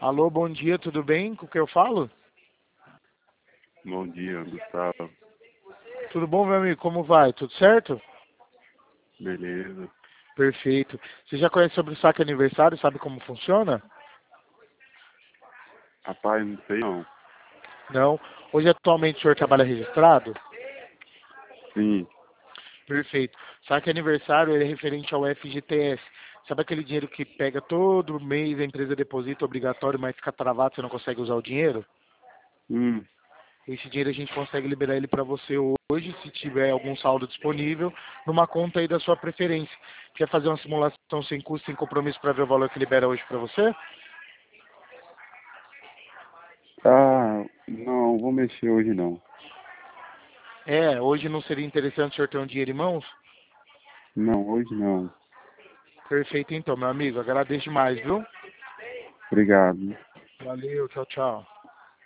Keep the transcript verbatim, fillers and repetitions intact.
Alô, bom dia, tudo bem? Com o que eu falo? Bom dia, Gustavo. Tudo bom, meu amigo? Como vai? Tudo certo? Beleza. Perfeito. Você já conhece sobre o saque aniversário? Sabe como funciona? Rapaz, não sei não. Não. Hoje, atualmente, o senhor trabalha registrado? Sim. Perfeito. Saque aniversário ele é referente ao F G T S. Sabe aquele dinheiro que pega todo mês, a empresa deposita obrigatório, mas fica travado, você não consegue usar o dinheiro? Hum. Esse dinheiro a gente consegue liberar ele para você hoje, se tiver algum saldo disponível, numa conta aí da sua preferência. Quer fazer uma simulação sem custo, sem compromisso para ver o valor que libera hoje para você? Ah, não, vou mexer hoje não. É, hoje não seria interessante o senhor ter um dinheiro em mãos? Não, hoje não. Perfeito então, meu amigo. Agradeço demais, viu? Obrigado. Valeu, tchau, tchau.